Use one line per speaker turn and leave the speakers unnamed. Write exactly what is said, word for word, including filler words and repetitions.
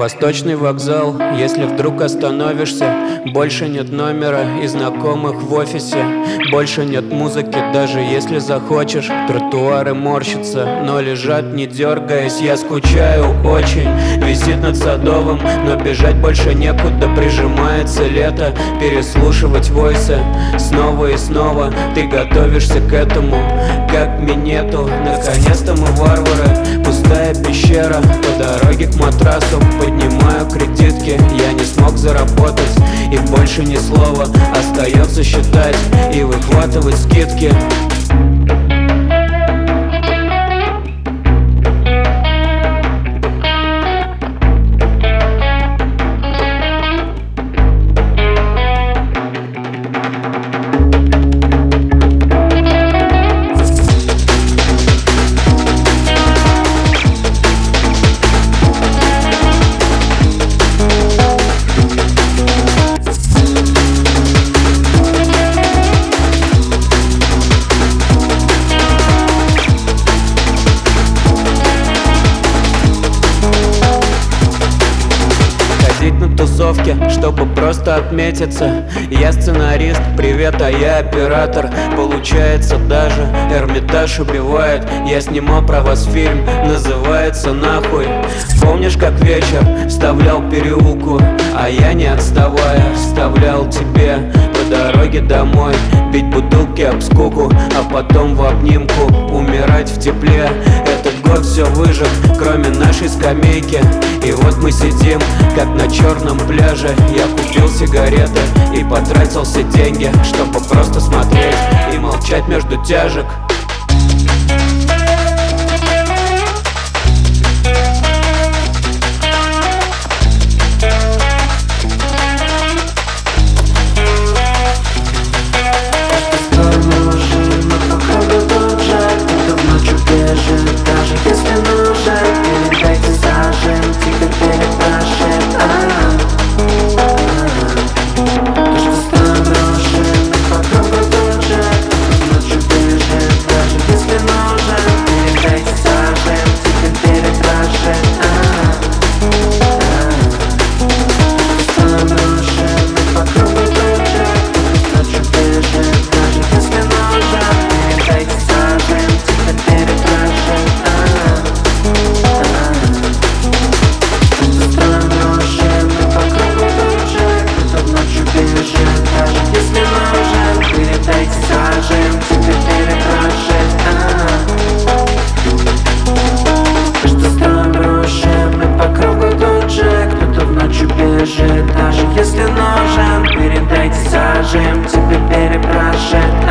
Восточный вокзал, если вдруг остановишься, больше нет номера и знакомых в офисе. Больше нет музыки, даже если захочешь. Тротуары морщатся, но лежат не дергаясь. Я скучаю очень, висит над Садовым, но бежать больше некуда. Прижимается лето, переслушивать войсы снова и снова. Ты готовишься к этому, как к минету. Наконец-то мы варвары, пустая пещера. По дороге к матрасу поднимаю кредитки. Я не смог заработать, и больше ни слова. Остается считать и выхватывать скидки. На тусовке, чтобы просто отметиться. Я сценарист, привет, а я оператор. Получается, даже Эрмитаж убивает. Я снимал про вас фильм, называется «Нахуй». Помнишь, как вечер вставлял переулку, а я, не отставая, вставлял тебе по дороге домой. Бить бутылки об скуку, а потом в обнимку умирать в тепле. Этот год все выжил, кроме нашей скамейки. И вот мы сидим, как на черном пляже. Я купил сигареты и потратил все деньги, чтобы просто смотреть и молчать между тяжек.
Даже если нужен, передайте, зажим, тебе перепрашивать.